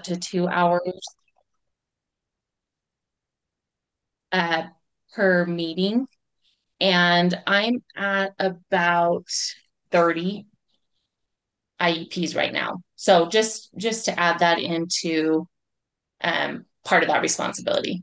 to 2 hours uh, per meeting. And I'm at about 30 IEPs right now. So just to add that into part of that responsibility.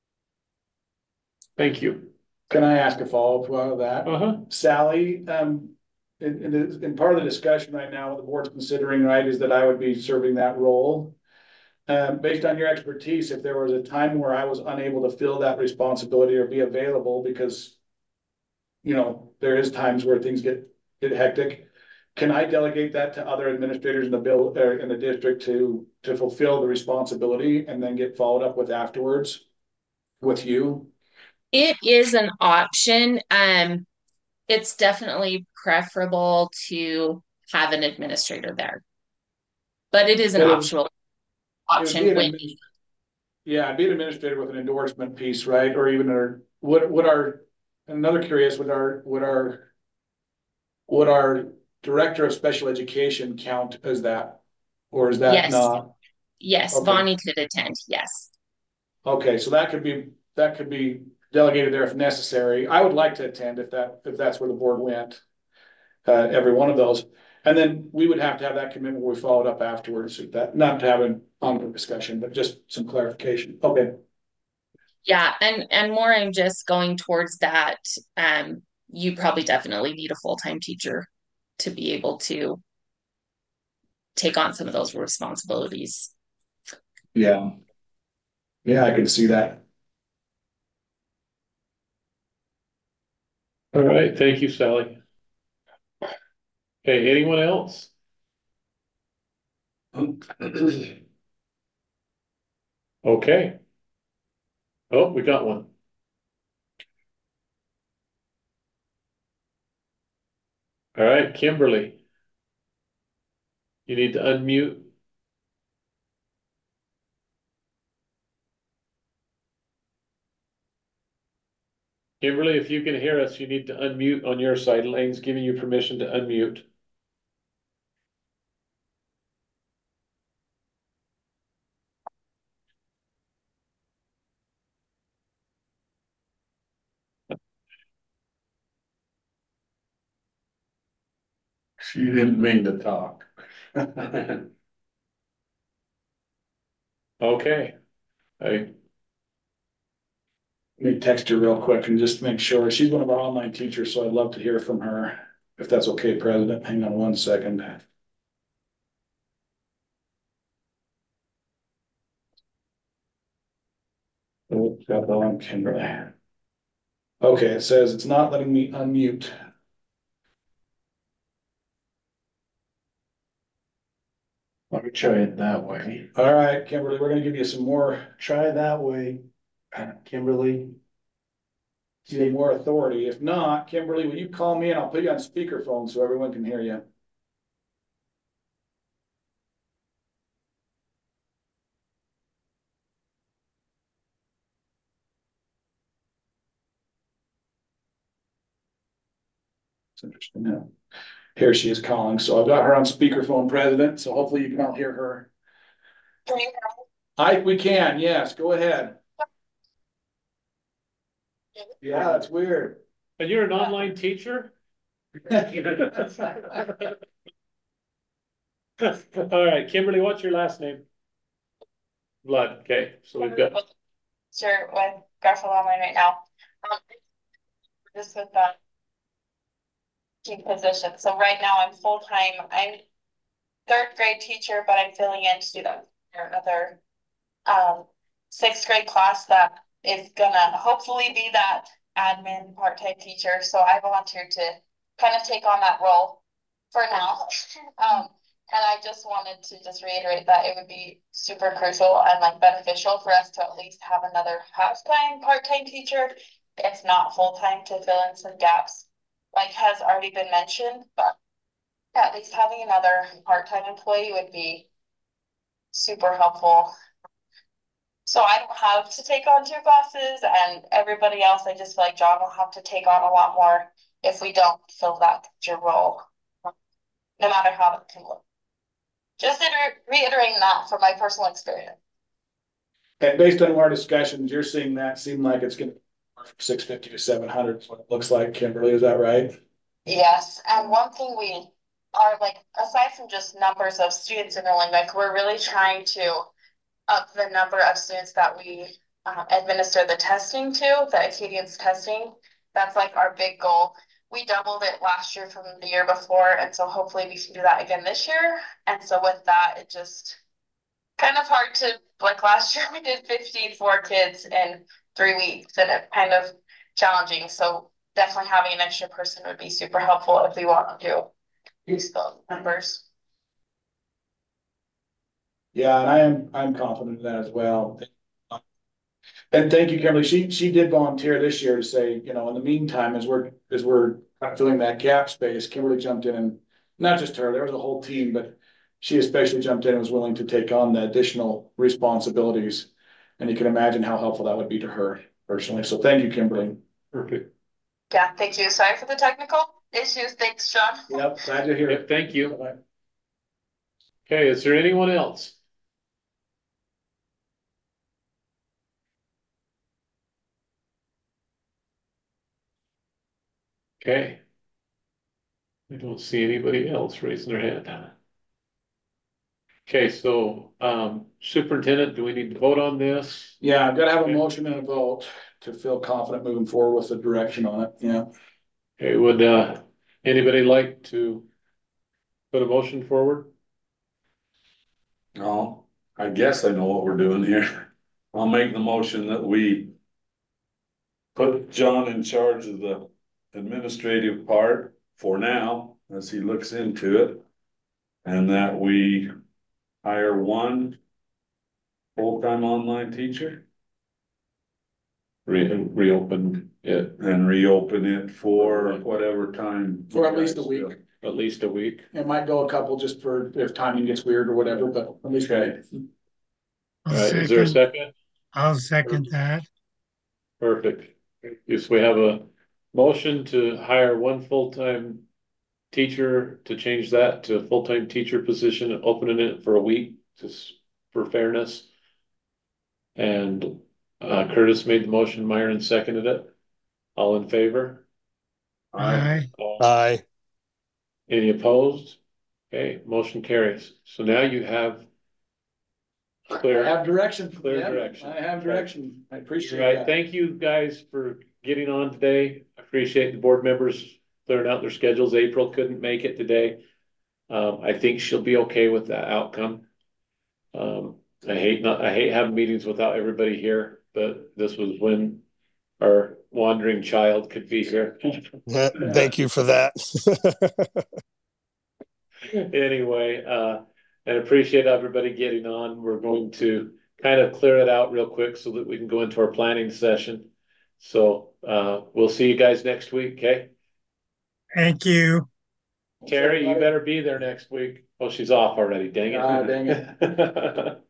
Thank you. Can I ask a follow-up to that? Sally, in part of the discussion right now, what the board's considering, right, is that I would be serving that role. Based on your expertise, if there was a time where I was unable to fill that responsibility or be available because, you know, there is times where things get hectic, can I delegate that to other administrators in the bill or in the district to fulfill the responsibility and then get followed up with afterwards with you? It is an option. It's definitely preferable to have an administrator there, but it is an But optional it would be option an when yeah, I'd be an administrator with an endorsement piece, right? Or even our would our another curious would our director of special education count as that, or is that yes, not? yes, Okay, Bonnie could attend. Yes. okay, so that could be delegated there if necessary. I would like to attend if that's where the board went, every one of those, and then we would have to have that commitment where we followed up afterwards. That not to have an ongoing discussion, but just some clarification. Okay. Yeah, and more I'm just going towards that. Um, you probably definitely need a full-time teacher to be able to take on some of those responsibilities. Yeah. Yeah, I can see that. All right, thank you, Sally. Okay, anyone else? Okay. Oh, we got one. All right, Kimberly. You need to unmute. Kimberly, if you can hear us, you need to unmute on your side. Lane's giving you permission to unmute. She didn't mean to talk. Okay. I Let me text her real quick and just make sure. She's one of our online teachers, so I'd love to hear from her. If that's okay, President. Hang on 1 second. Oh, got the one, Kimberly. Okay, it says it's not letting me unmute. Let me try it that way. All right, Kimberly, we're gonna give you some more, Try that way, Kimberly. some more authority. If not, Kimberly, will you call me and I'll put you on speakerphone so everyone can hear you? It's interesting. Yeah. Here she is calling. So I've got her on speakerphone, President. So hopefully you can all hear her. Can you We can, yes, go ahead. Yeah, it's weird. and you're an online teacher? All right, Kimberly, what's your last name? Blood. Okay, so we've got. Sure, with Garfield Online right now. Um, just with the team position. So right now I'm full-time. I'm third grade teacher, but I'm filling in students for another sixth grade class that is gonna hopefully be that admin part-time teacher. So I volunteered to kind of take on that role for now. And I just wanted to just reiterate that it would be super crucial and like beneficial for us to at least have another half-time part-time teacher, if not full-time, to fill in some gaps, like has already been mentioned, but at least having another part-time employee would be super helpful. So I don't have to take on two classes, and everybody else, I just feel like John will have to take on a lot more if we don't fill that teacher role, no matter how it can look. just reiterating that from my personal experience. And based on our discussions, you're seeing that seem like it's gonna, 650 to 700 is what it looks like, Kimberly, is that right? Yes, and one thing we are like, aside from just numbers of students enrolling, like we're really trying to up the number of students that we administer the testing to, the Acadians testing. That's like our big goal. We doubled it last year from the year before, and so hopefully we can do that again this year. And so with that, it just kind of hard to, like last year we did 54 kids in 3 weeks, and it kind of challenging. So definitely having an extra person would be super helpful if we want to use those numbers. Yeah, and I'm confident in that as well. And thank you, Kimberly. She did volunteer this year to say, you know, in the meantime, as we're filling that gap space, Kimberly jumped in, and not just her, there was a whole team, but she especially jumped in and was willing to take on the additional responsibilities. And you can imagine how helpful that would be to her personally. So thank you, Kimberly. Perfect. Yeah, thank you. Sorry for the technical issues. Thanks, Sean. Yep, glad to hear Yep, it. thank you. Bye-bye. Okay, is there anyone else? Okay. I don't see anybody else raising their hand. Okay, so superintendent, do we need to vote on this? Yeah, I've got to have a motion and a vote to feel confident moving forward with the direction on it. Yeah. Okay, would anybody like to put a motion forward? Oh, I guess I know what we're doing here. I'll make the motion that we put John in charge of the administrative part for now, as he looks into it. And that we hire one full-time online teacher Reopen it and reopen it for whatever time. For at least a week. at least a week. It might go a couple just for if timing gets weird or whatever, but at least. Okay. I'll All right, is there a second, second? I'll second that. Perfect. Yes, we have a motion to hire one full-time teacher, to change that to a full-time teacher position, opening it for a week, just for fairness. And Curtis made the motion, Myron seconded it. All in favor? Aye. Aye. Any opposed? Okay, motion carries. So now you have I clear. have direction. Clear Yeah, direction. I have direction. I appreciate Right, that. thank you guys for getting on today. I appreciate the board members clearing out their schedules. April couldn't make it today. I think she'll be okay with that outcome. I hate having meetings without everybody here, but this was when our wandering child could be here. Thank you for that. Anyway, and appreciate everybody getting on. We're going to kind of clear it out real quick so that we can go into our planning session. So we'll see you guys next week, okay? Thank you. Terry, you better be there next week. Oh, she's off already. Dang it. Dang it.